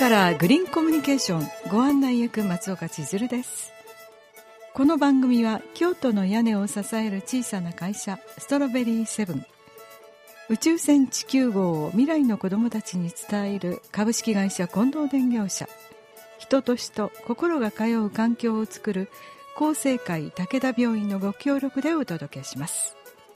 からグリーンコミュニケーションご案内役松岡千鶴です。この番組は京都の屋根を支える小さな会社ストロベリーセブン、宇宙船地球号を未来の子どもたちに伝える株式会社近藤電業者、人と人心が通う環境を作る厚生会武田病院のご協力でお届けします。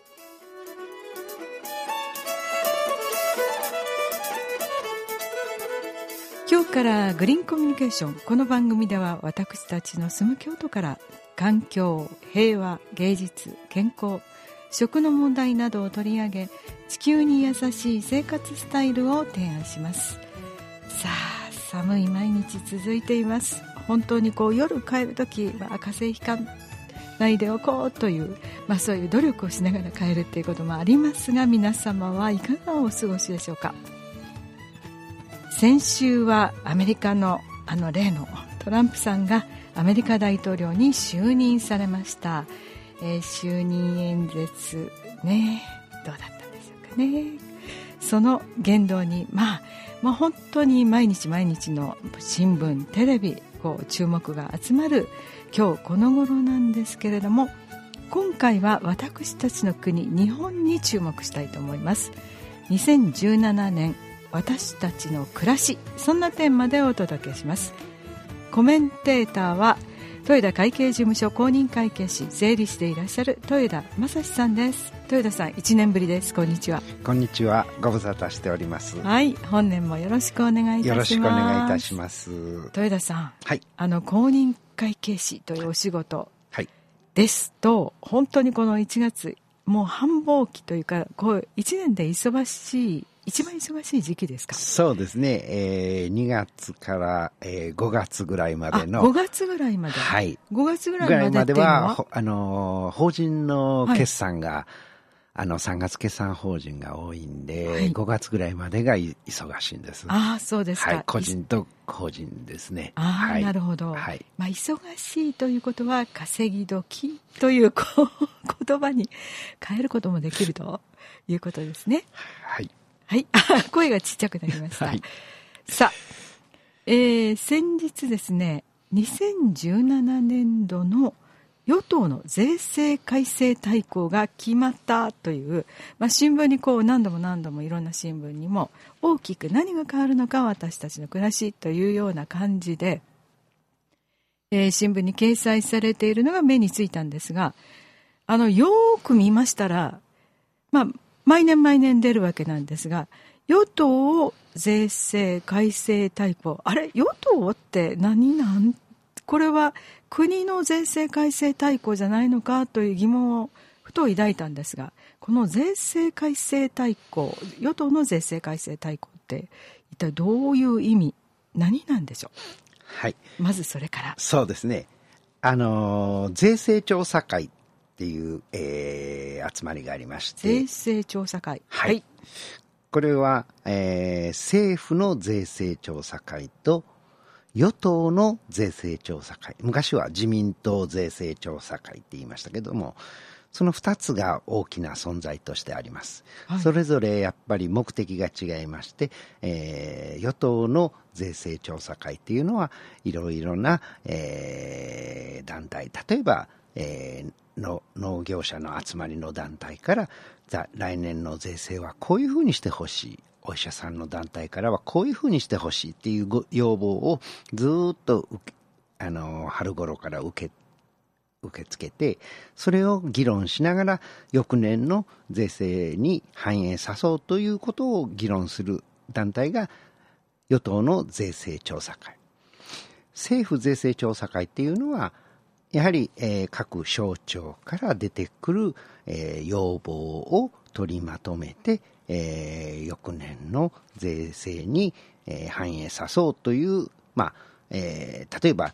今日からグリーンコミュニケーション、この番組では私たちの住む京都から環境、平和、芸術、健康、食の問題などを取り上げ、地球に優しい生活スタイルを提案します。さあ、寒い毎日続いています。本当に夜帰るときは風邪ひかないでおこうという、そういう努力をしながら帰るっていうこともありますが、皆様はいかがお過ごしでしょうか。先週はアメリカの例のトランプさんがアメリカ大統領に就任されました。就任演説ね、どうだったんでしょうかね。その言動に本当に毎日毎日の新聞テレビ注目が集まる今日この頃なんですけれども、今回は私たちの国日本に注目したいと思います。2017年私たちの暮らし、そんなテーマでお届けします。コメンテーターは豊田会計事務所公認会計士、税理士でいらっしゃる豊田正史さんです。豊田さん、1年ぶりです。こんにちは。 こんにちは。ご無沙汰しております。 はい、本年もよろしくお願いいたします。 よろしくお願いいたします。 豊田さん、 はい、 公認会計士というお仕事ですと、 はい、 本当にこの1月、もう繁忙期というか、1年で一番忙しい時期ですか。 そうですね、2月から、5月ぐらいまでの 5月ぐらいまで、 はい、 5月ぐらいまでっていうのは法人の決算が、3月決算法人が多いんで、はい、5月ぐらいまでが忙しいんです。 そうですか。 はい、個人と法人ですね。 はい、なるほど。 はい、 忙しいということは稼ぎ時という言葉に変えることもできるということですね。 はい。 はい、声がちっちゃくなりました。はい、さあ、先日ですね、2017年度の与党の税制改正大綱が決まったという、新聞に何度もいろんな新聞にも大きく何が変わるのか私たちの暮らしというような感じで、新聞に掲載されているのが目についたんですが、よーく見ましたら、毎年出るわけなんですが、与党税制改正大綱、与党ってこれは国の税制改正大綱じゃないのかという疑問をふと抱いたんですが、この税制改正大綱、与党の税制改正大綱って一体どういう意味、何なんでしょう。 はい、 まずそれから。 そうですね、税制調査会っていう、集まりがありまして、 税制調査会、 はい、これは、政府の税制調査会と与党の税制調査会、昔は自民党税制調査会って言いましたけども、その2つが大きな存在としてあります。はい、それぞれやっぱり目的が違いまして、与党の税制調査会っていうのはいろいろな、団体、例えば、農業者の集まりの団体から来年の税制はこういうふうにしてほしい、お医者さんの団体からはこういうふうにしてほしいっていう要望をずっと春頃から受け付けて、それを議論しながら翌年の税制に反映さそうということを議論する団体が与党の税制調査会。政府税制調査会っていうのはやはり、各省庁から出てくる、要望を取りまとめて、翌年の税制に、反映さそうという、例えば、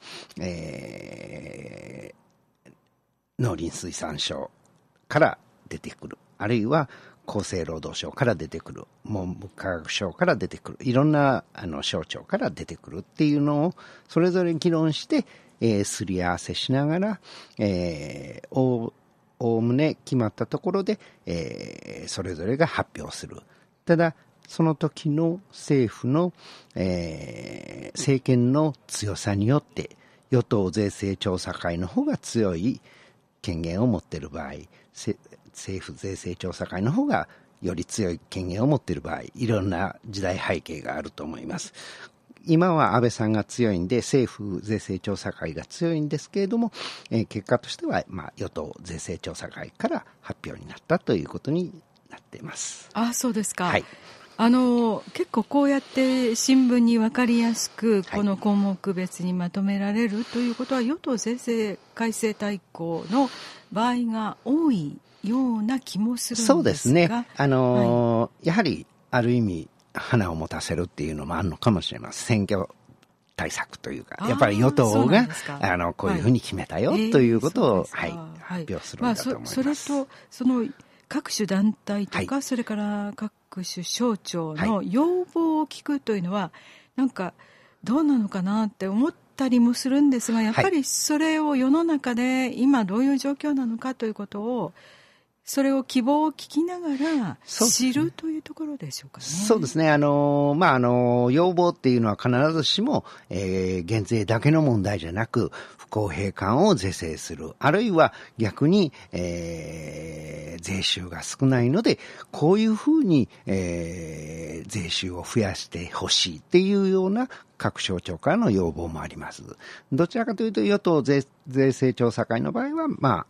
農林水産省から出てくる、あるいは厚生労働省から出てくる、文部科学省から出てくる、いろんな省庁から出てくるっていうのをそれぞれ議論して、すり合わせしながら、おおむね決まったところで、それぞれが発表する。ただその時の政府の、政権の強さによって与党税制調査会の方が強い権限を持っている場合、政府税制調査会の方がより強い権限を持っている場合、いろんな時代背景があると思います。今は安倍さんが強いんで、政府税制調査会が強いんですけれども、結果としては、与党税制調査会から発表になったということになっています。 あ、そうですか。 はい。 結構こうやって新聞に分かりやすくこの項目別にまとめられるということは、与党税制改正大綱の場合が多いような気もするんですが。そうですね。 やはりある意味花を持たせるっていうのもあるのかもしれません。選挙対策というか、やっぱり与党がこういうふうに決めたよ、ということを、発表するんだと思います。 それとその各種団体とか、それから各種省庁の要望を聞くというのは、なんかどうなのかなって思ったりもするんですが、やっぱりそれを世の中で今どういう状況なのかということを、それを希望を聞きながら知るというところでしょうかね。 そうですね。要望っていうのは必ずしも、減税だけの問題じゃなく、不公平感を是正する。あるいは逆に、税収が少ないので、こういうふうに、税収を増やしてほしいっていうような各省庁からの要望もあります。どちらかというと与党税制調査会の場合は、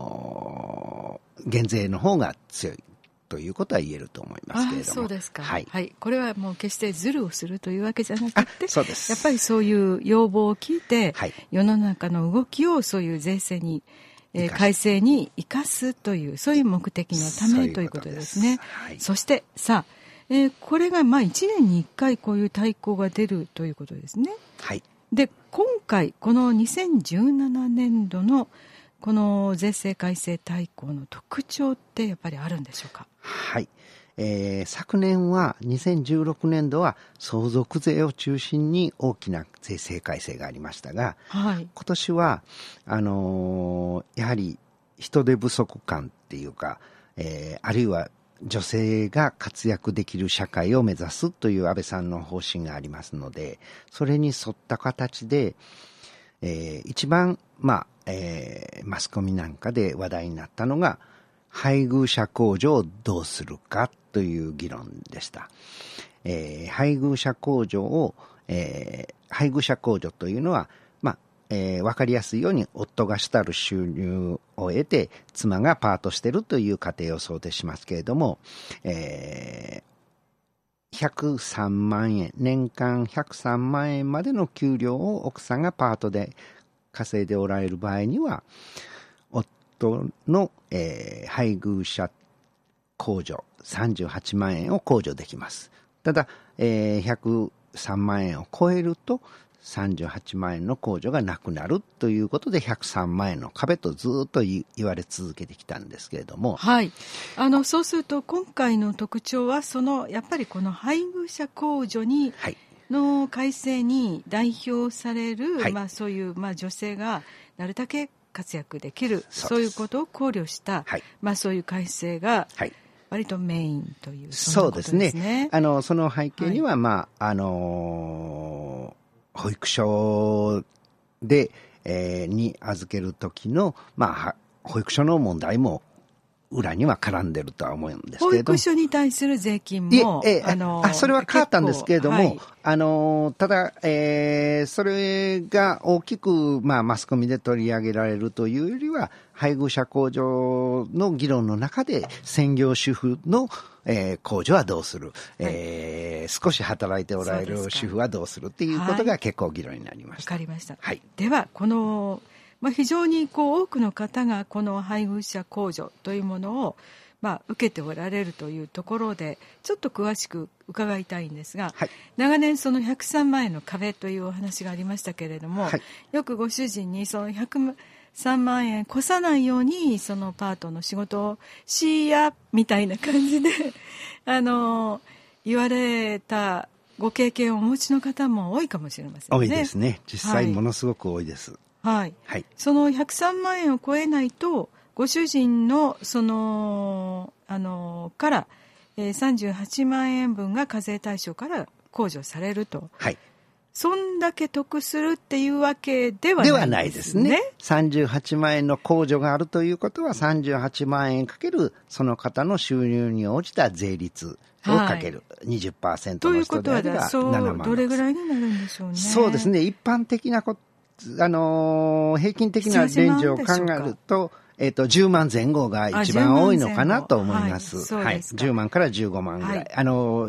減税の方が強いということは言えると思いますけれども。 そうですか。 はい。 これはもう決してズルをするというわけじゃなくて、 そうです。 やっぱりそういう要望を聞いて、世の中の動きをそういう税制に、改正に生かすという、そういう目的のためということですね。そしてさあ、これが1年に1回こういう大綱が出るということですね。 はい。 で、今回この2017年度のこの税制改正大綱の特徴ってやっぱりあるんでしょうか。 はい。昨年は2016年度は相続税を中心に大きな税制改正がありましたが、今年はやはり人手不足感っていうか、あるいは女性が活躍できる社会を目指すという安倍さんの方針がありますので、それに沿った形で、一番マスコミなんかで話題になったのが、配偶者控除をどうするかという議論でした。配偶者控除というのは、わかりやすいように夫が主たる収入を得て妻がパートしているという家庭を想定しますけれども、103万円、年間103万円までの給料を奥さんがパートで稼いでおられる場合には、夫の、配偶者控除38万円を控除できます。ただ、103万円を超えると38万円の控除がなくなるということで、103万円の壁とずっと言われ続けてきたんですけれども、 そうすると今回の特徴はやっぱりこの配偶者控除に、の改正に代表される、そういう、女性がなるだけ活躍できる、そういうことを考慮した、そういう改正が割とメインという、 そうですね。その背景には、保育所で、に預ける時の、保育所の問題も裏には絡んでるとは思うんですけれども、保育所に対する税金もそれは変わったんですけれども、ただ、それが大きく、マスコミで取り上げられるというよりは、配偶者控除の議論の中で専業主婦の控除はどうする、少し働いておられる主婦はどうするっていうことが結構議論になりました。 わかりました。ではこの非常に多くの方がこの配偶者控除というものを受けておられるというところで、ちょっと詳しく伺いたいんですが、長年その103万円の壁というお話がありましたけれども、よくご主人にその103万円越さないようにそのパートの仕事をしやみたいな感じで言われたご経験をお持ちの方も多いかもしれませんね。 多いですね。実際ものすごく多いです。 その103万円を超えないとご主人のから、 38万円分が課税対象から控除されると。 はい。 そんだけ得するっていうわけではないですね。 ではないですね。38万円の控除があるということは、38万円かけるその方の収入に応じた税率をかける、はい、20% の人であれば7万。 どれぐらいになるんでしょうね。 そうですね。一般的な平均的なレンジを考えると、10万前後が一番多いのかなと思います。はい。10万から15万ぐらい。はい、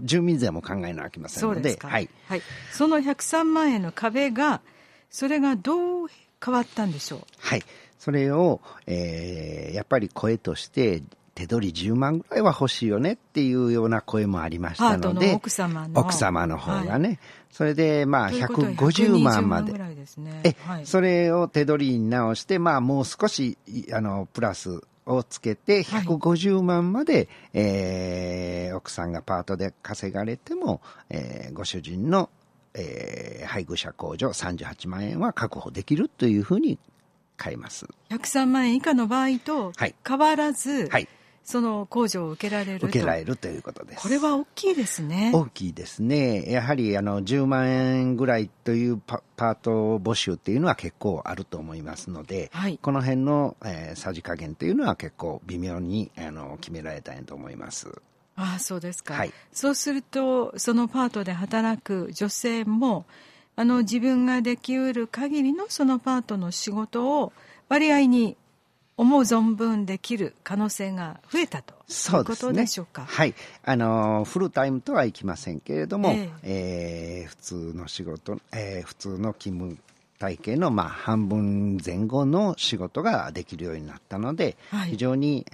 住民税も考えなきゃいけませんので。 そうですか。はい。はい。その103万円の壁が、それがどう変わったんでしょう。 はい。それを、やっぱり声として、手取り10万ぐらいは欲しいよねっていうような声もありましたので、 奥様の方がね、はい、それでまあ150万まで、それを手取りに直して、まあもう少しプラスをつけて150万まで、奥さんがパートで稼がれても、ご主人の、配偶者控除38万円は確保できるというふうに変えます。 103万円以下の場合と変わらず、 はい、 その控除を受けられるということです。 これは大きいですね。 大きいですね。やはり10万円ぐらいというパート募集っていうのは結構あると思いますので、はい、この辺の、さじ加減というのは結構微妙に決められたいと思います。 ああ、そうですか。 はい、 そうするとそのパートで働く女性も自分ができうる限りのそのパートの仕事を割合に思う存分できる可能性が増えたということでしょうか。 はい。フルタイムとはいきませんけれども、普通の仕事、普通の勤務体系の半分前後の仕事ができるようになったので、はい、非常に、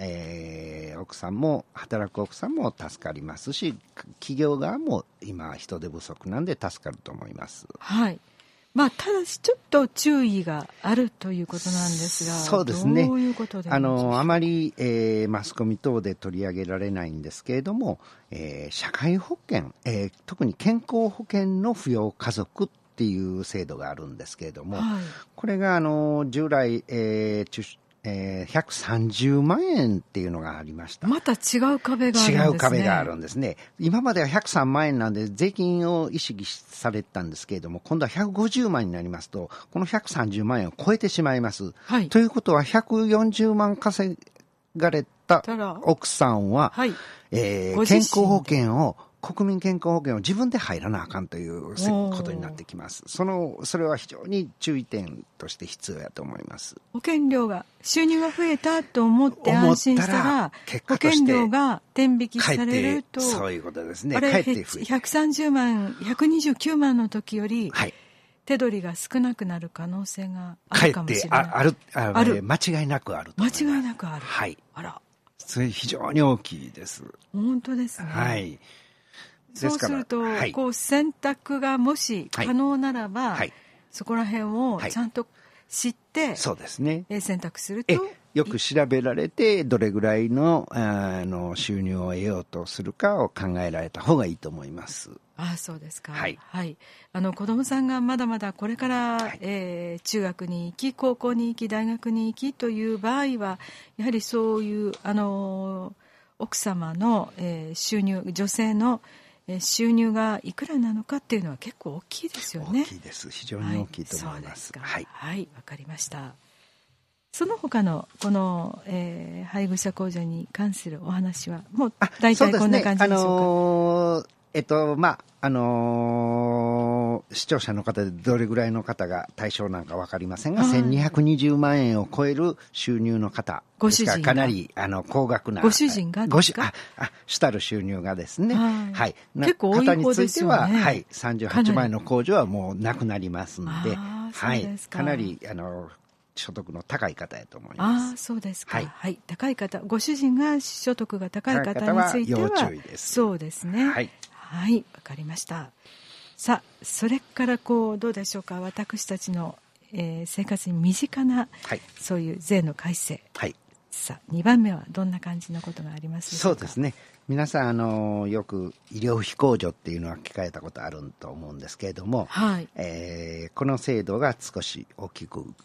働く奥さんも助かりますし、企業側も今人手不足なんで助かると思います。 はい。ただしちょっと注意があるということなんですが、 そうですね。 どういうことであまり、マスコミ等で取り上げられないんですけれども、社会保険、特に健康保険の扶養家族っていう制度があるんですけれども、はい、これが従来、130万円っていうのがありました。 また違う壁があるんですね。 違う壁があるんですね。今までは103万円なんで税金を意識されてたんですけれども、今度は150万になりますと、この130万円を超えてしまいます。はい、ということは140万稼がれた奥さんは、はい、健康保険を国民健康保険を自分で入らなあかんということになってきます。それは非常に注意点として必要だと思います。 保険料が収入が増えたと思って安心したら保険料が天引きされると、 そういうことですね。 あれ130万129万の時より、はい、手取りが少なくなる可能性があるかもしれない。 ある間違いなくあると思います。 間違いなくある。 はい。 あら、 それ非常に大きいです。 本当ですね。 はい。 そうすると、はい、選択がもし可能ならば、はい、そこら辺をちゃんと知って、はい、 そうですね、 選択するとよく調べられてどれぐらいの収入を得ようとするかを考えられた方がいいと思います。 ああ、そうですか。はい、はい、子どもさんがまだまだこれから、はい、中学に行き高校に行き大学に行きという場合はやはりそういう奥様の、収入、女性の収入がいくらなのかっていうのは結構大きいですよね。 大きいです。非常に大きいと思います。 はい、はい、わかりました。その他のこの、配偶者控除に関するお話はもう大体こんな感じでしょうか。 視聴者の方でどれぐらいの方が対象なんか分かりませんが、1220万円を超える収入の方ですから、かなり高額な。 ご主人がですか？ 主たる収入がですね、はい、 結構多い方ですよね。 方については、はい、38万円の控除はもうなくなりますので、はい、かなり所得の高い方やと思います。 ああ、そうですか。はい、はい、高い方、ご主人が所得が高い方については要注意です。 そうですね。 はい、 はい、わかりました。さあ、それからどうでしょうか。私たちの、生活に身近な、はい、そういう税の改正。はい。さあ、2番目はどんな感じのことがありますでしょうか。 そうですね。皆さんよく医療費控除っていうのは聞かれたことあると思うんですけれども、はい、この制度が少し大きく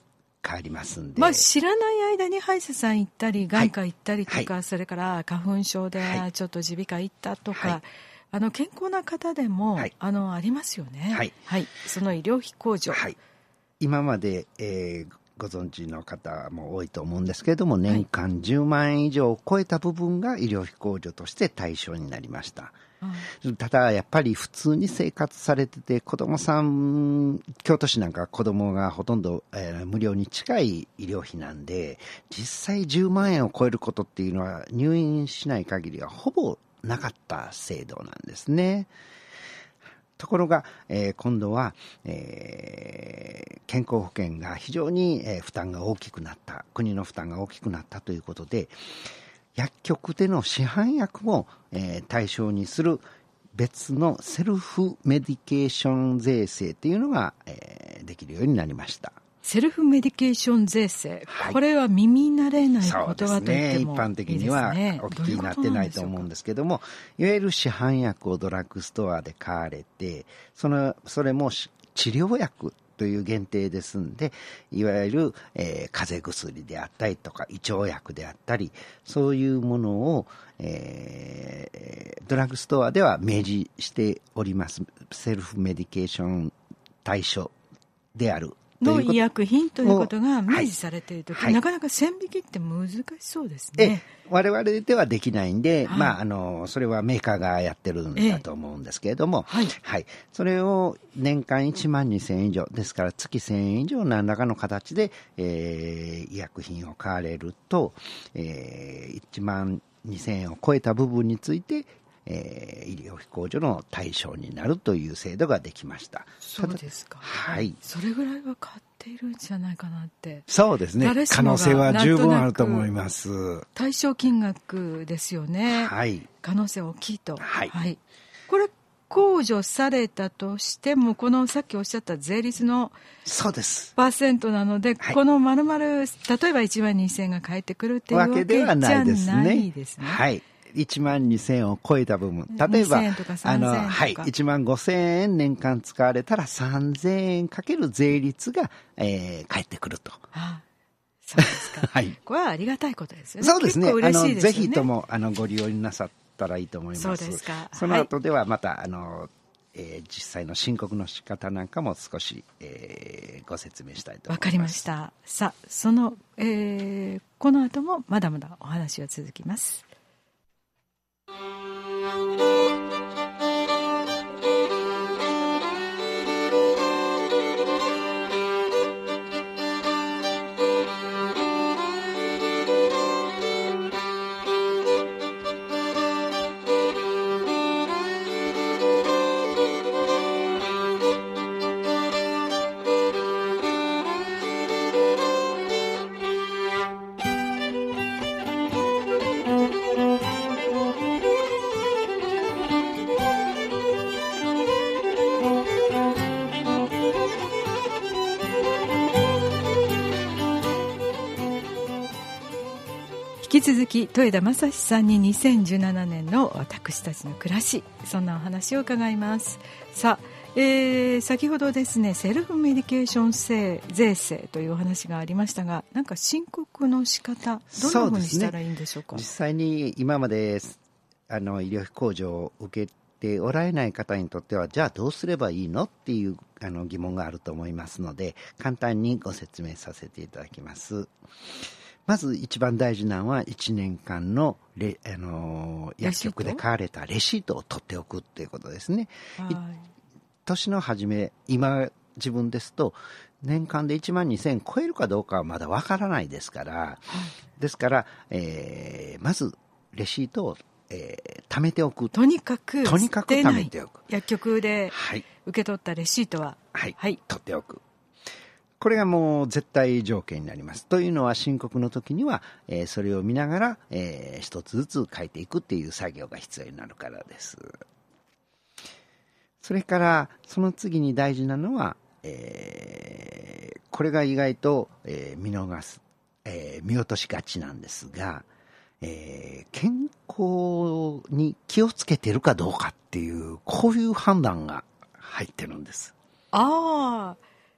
変わりますんで、 まあ、知らない間に歯医者さん行ったり眼科行ったりとか、それから花粉症でちょっと耳鼻科行ったとか、健康な方でも、ありますよね。その医療費控除、 今まで、ご存知の方も多いと思うんですけれども、年間10万円以上を超えた部分が医療費控除として対象になりました。ただやっぱり普通に生活されてて、子どもさん、京都市なんか子どもがほとんど、無料に近い医療費なんで、実際10万円を超えることっていうのは入院しない限りはほぼなかった制度なんですね。ところが、今度は、健康保険が非常に、負担が大きくなった、国の負担が大きくなったということで、薬局での市販薬も、対象にする別のセルフメディケーション税制というのが、できるようになりました。 セルフメディケーション税制、これは耳慣れない言葉と言ってもいいですね。 一般的にはお聞きになってないと思うんですけども、いわゆる市販薬をドラッグストアで買われて、それも治療薬という限定ですんで、いわゆる、風邪薬であったりとか胃腸薬であったり、そういうものを、ドラッグストアでは明示しております。セルフメディケーション対象であるの医薬品ということが明示されているとき、なかなか線引きって難しそうですね。 我々ではできないんで、それはメーカーがやってるんだと思うんですけれども、それを年間1万2000円以上、ですから月1000円以上何らかの形で、医薬品を買われると、1万2000円を超えた部分について、医療費控除の対象になるという制度ができました。 そうですか。それぐらいは買っているんじゃないかなって。 そうですね。可能性は十分あると思います。 対象金額ですよね。可能性大きいと。これ控除されたとしても、このさっきおっしゃった税率のそうですパーセントなので、この丸々例えば1万2000円が返ってくるっていうわけではないですね。 1万2000円を超えた部分、例えば1万5000円年間使われたら3000円かける税率が、返ってくると。 そうですか。これはありがたいことですよね。 そうですね。 結構嬉しいですよね。 ぜひともご利用なさったらいいと思います。 そうですか。 その後ではまた実際の申告の仕方なんかも少し、ご説明したいと思います。 わかりました。さあ、この後もまだまだお話は続きます。引き続き豊田正史さんに2017年の私たちの暮らし、そんなお話を伺います。さあ、先ほどですね、セルフメディケーション税制というお話がありましたが、なんか申告の仕方、どんなふうにしたらいいんでしょうか。 実際に今まで医療費控除を受けておられない方にとっては、じゃあどうすればいいのっていう疑問があると思いますので、簡単にご説明させていただきます。まず一番大事なのは1年間の薬局で買われたレシートを取っておくっていうことですね。年の初め、今自分ですと年間で1万2000円超えるかどうかはまだわからないですから、ですから、まずレシートを、貯めておく。 とにかく貯めておく。 薬局で受け取ったレシートは、 取っておく。これがもう絶対条件になります。というのは申告の時には、それを見ながら、一つずつ書いていくっていう作業が必要になるからです。それからその次に大事なのは、これが意外と、見落としがちなんですが、健康に気をつけているかどうかっていう、こういう判断が入ってるんです。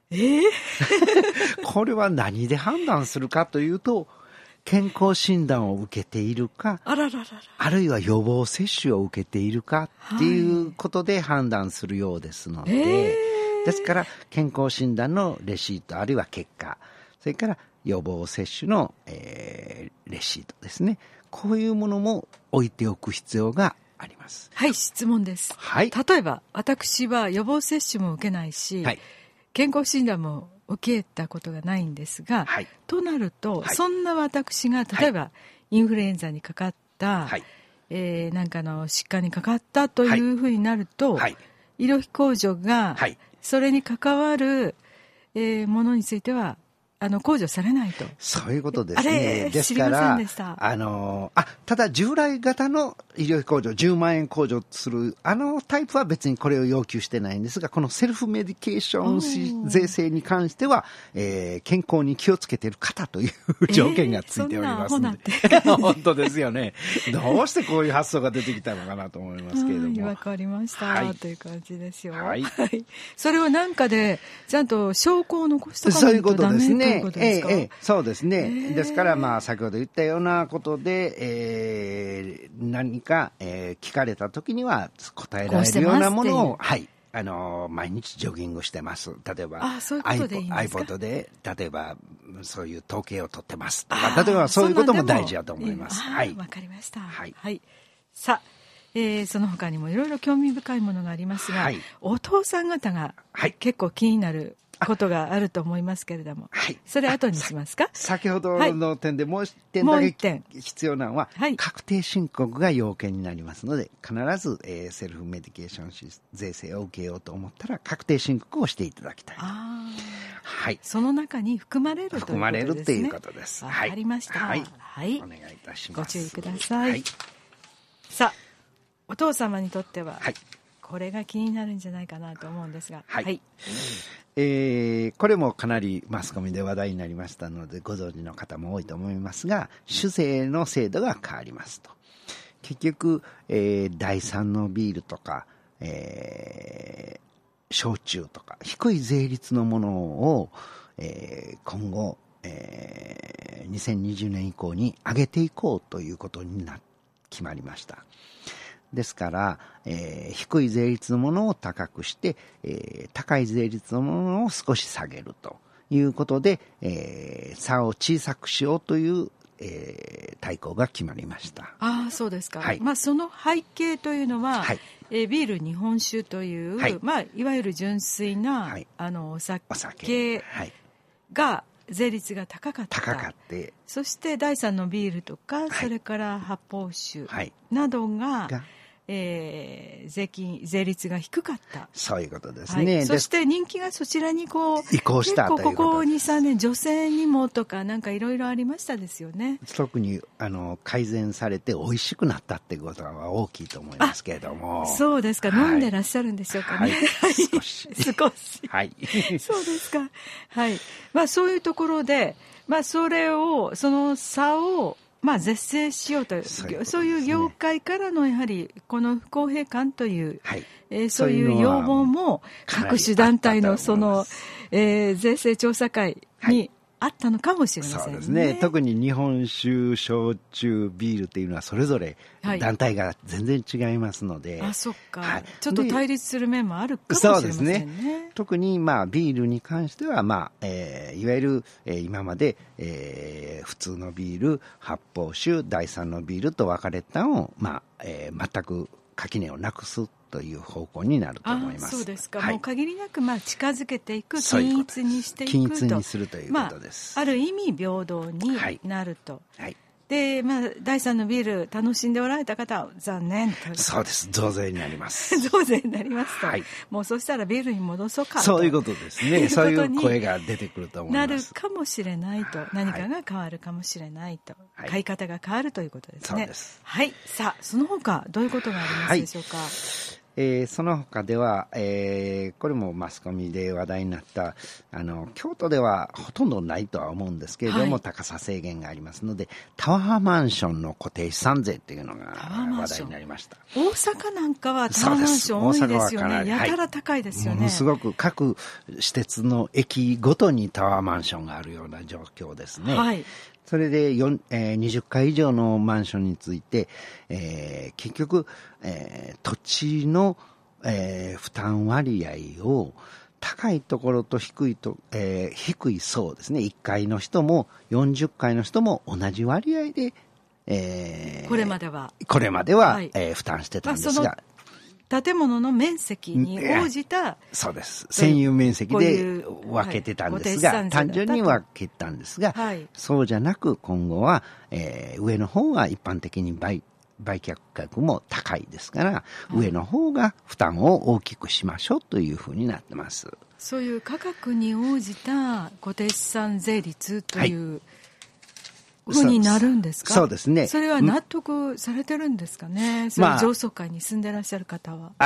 これは何で判断するかというと、健康診断を受けているか、あるいは予防接種を受けているかっていうことで判断するようですので、ですから健康診断のレシートあるいは結果、それから予防接種の、レシートですね、こういうものも置いておく必要があります。 はい、質問です。 はい、 例えば私は予防接種も受けないし、はい、健康診断も受けたことがないんですが、はい、となると、はい、そんな私が例えば、はい、インフルエンザにかかった、はい、なんかの疾患にかかったというふうになると、はい、医療費控除が、はい、それに関わる、ものについては控除されないと。 そういうことですね。ですから、ただ従来型の医療費控除、10万円控除するタイプは別にこれを要求してないんですが、このセルフメディケーション税制に関しては、健康に気をつけている方という条件がついておりますので、本当ですよね。どうしてこういう発想が出てきたのかなと思いますけれども。 わかりました、 はい、 という感じですよ。 はい。 それをなんかでちゃんと証拠を残しておかないとダメということですか？ そうですね。ですから、先ほど言ったようなことで、何か、聞かれたときには答えられるようなものを、はい、毎日ジョギングしてます。例えば、 そういうことでいいんですか？ iPod で、例えば、そういう統計を取ってますとか、例えばそういうことも大事だと思います。はい。 わかりました。はい。はい、さあ、その他にもいろいろ興味深いものがありますが、はい、お父さん方が結構気になることがあると思いますけれども、はい、それ後にしますか？ 先ほどの点でもう一点だけ必要なのは、はい、確定申告が要件になりますので、必ず、セルフメディケーション税制を受けようと思ったら確定申告をしていただきたいと。はい、 その中に含まれるということですね。 含まれるということです。 わかりました。はい、 はい、お願いいたします。 ご注意ください。はい、さあ、お父様にとっては、はい、これが気になるんじゃないかなと思うんですが、 はい、はい、これもかなりマスコミで話題になりましたのでご存知の方も多いと思いますが、酒税の制度が変わりますと。結局、第三のビールとか、焼酎とか低い税率のものを、今後、2020年以降に上げていこうということに決まりました。ですから、低い税率のものを高くして、高い税率のものを少し下げるということで、差を小さくしようという、大綱が決まりました。 そうですか。 はい、 その背景というのは、はい、ビール日本酒という、はい、いわゆる純粋な、はい、お酒が税率が高かった。そして第三のビールとか、はい、それから発泡酒などが、税率が低かった。 そういうことですね。 はい、そして人気がそちらに移行したということです。 ここ 2,3 年女性にもとかなんかいろいろありましたですよね。 特に改善されて美味しくなったっていうことは大きいと思いますけれども。 そうですか、はい、飲んでらっしゃるんでしょうかね。 はい、少しはい。そうですか。はい。そういうところで、その差を是正しようという、そういう業界からのやはりこの不公平感という、はい、そういう要望も各種団体のその、税制調査会にあったのかもしれませんね。 そうですね。特に日本酒、焼酎、ビールっていうのはそれぞれ団体が全然違いますので、 そっか、はい、ちょっと対立する面もあるかもしれませんね。そうですね。 特にビールに関しては、いわゆる、今まで、普通のビール、発泡酒、第三のビールと分かれたのを、全く垣根をなくすという方向になると思います。 そうですか。はい、もう限りなく近づけていく、均一にしていくと、 均一にするということです。 ある意味平等になると。はい。で、第三のビール楽しんでおられた方は残念と。 そうです。増税になります。 増税になりますと。はい。もうそしたらビールに戻そうかと。 そういうことですね。そういう声が出てくると思います。 なるかもしれないと。何かが変わるかもしれないと。はい、買い方が変わるということですね。 そうです。 はい。さあ、その他どういうことがありますでしょうか。 その他では、これもマスコミで話題になった京都ではほとんどないとは思うんですけれども、はい、高さ制限がありますのでタワーマンションの固定資産税っていうのが話題になりました。 大阪なんかはタワーマンション多いですよね。やたら高いですよね、 ものすごく各私鉄の駅ごとにタワーマンションがあるような状況ですね。はい、それで20階以上のマンションについて、結局、土地の、負担割合を高いところと低い層ですね。1階の人も40階の人も同じ割合で、 これまでは、 はい、負担してたんですが、 建物の面積に応じた、 そうです。占有面積で分けてたんですが、単純に分けたんですが、はい、そうじゃなく今後は、上の方は一般的に売却価格も高いですから、上の方が負担を大きくしましょうというふうになってます。 そういう価格に応じた固定資産税率という、はいふうになるんですか。 そうですね。 それは納得されてるんですかね。その上層階に住んでらっしゃる方は。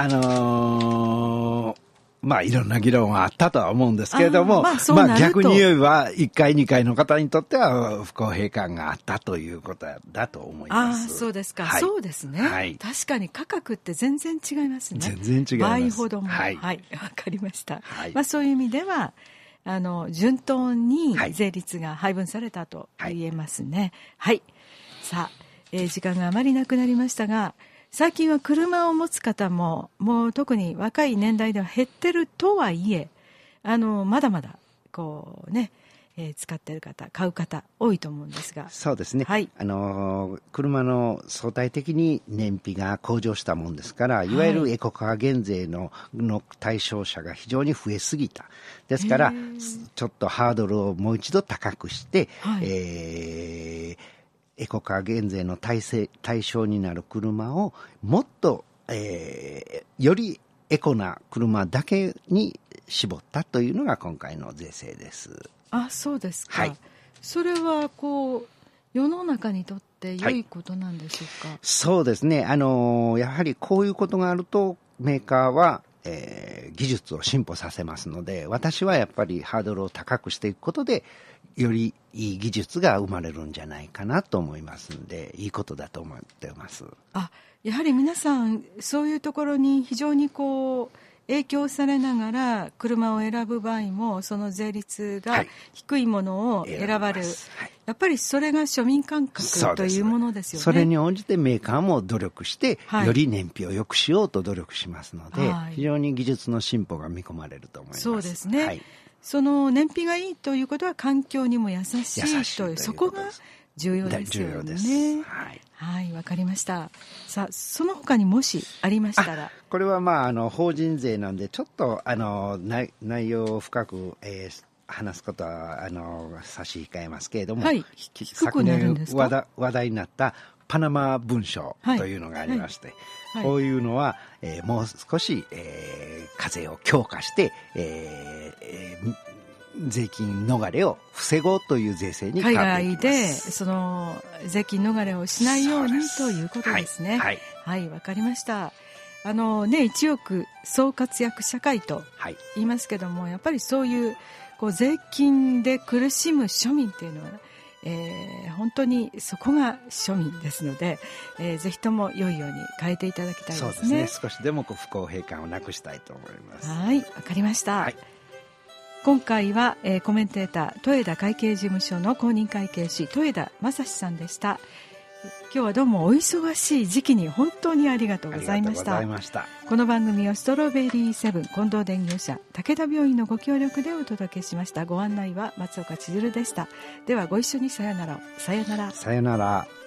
いろんな議論はあったとは思うんですけれども、逆に言えば1階2階の方にとっては不公平感があったということだと思います。 そうですか、 はい、 そうですね、はい、確かに価格って全然違いますね。 全然違います。 倍ほども。はい、わかりました。はい、そういう意味では順当に税率が配分されたと言えますね。はい。さあ、時間があまりなくなりましたが、最近は車を持つ方も、もう特に若い年代では減ってるとはいえ、まだまだ、こうね、使ってる方、買う方、多いと思うんですが。 そうですね。 はい。 車の相対的に燃費が向上したもんですから、いわゆるエコカー減税の対象者が非常に増えすぎた。ですから、ちょっとハードルをもう一度高くして、はい、エコカー減税の対象になる車をもっと、よりエコな車だけに絞ったというのが今回の税制です。 そうですか。 はい、 それは世の中にとって良いことなんでしょうか。 はい、そうですね。やはりこういうことがあるとメーカーは、技術を進歩させますので、私はやっぱりハードルを高くしていくことでよりいい技術が生まれるんじゃないかなと思いますので、いいことだと思っています。 やはり皆さんそういうところに非常に影響されながら車を選ぶ場合もその税率が低いものを選ばれる、はい、やっぱりそれが庶民感覚というものですよね。 それに応じてメーカーも努力して、はい、より燃費を良くしようと努力しますので、はい、非常に技術の進歩が見込まれると思います。 そうですね、 はい、 その燃費がいいということは環境にも優しいというそこが重要ですよね。 重要です。 はい、わかりました。さあ、その他にもしありましたら。 これは法人税なんでちょっと内容を深く、話すことは差し控えますけれども、 はい、 昨年話題になったパナマ文書というのがありまして、はい、こういうのは、もう少し、課税を強化して、税金逃れを防ごうという税制に変わっていきます。 海外でその税金逃れをしないようにということですね。はい、わかりました。一億総活躍社会と言いますけども、やっぱりそういう税金で苦しむ庶民っていうのは、本当にそこが庶民ですので、ぜひとも良いように変えていただきたいですね。 そうですね。少しでも不公平感をなくしたいと思います。 はい、わかりました。はい、今回は、コメンテーター豊田会計事務所の公認会計士豊田正史さんでした。今日はどうもお忙しい時期に本当にありがとうございました。この番組はストロベリーセブン近藤電業者武田病院のご協力でお届けしました。ご案内は松岡千鶴でした。ではご一緒にさよなら。 さよなら。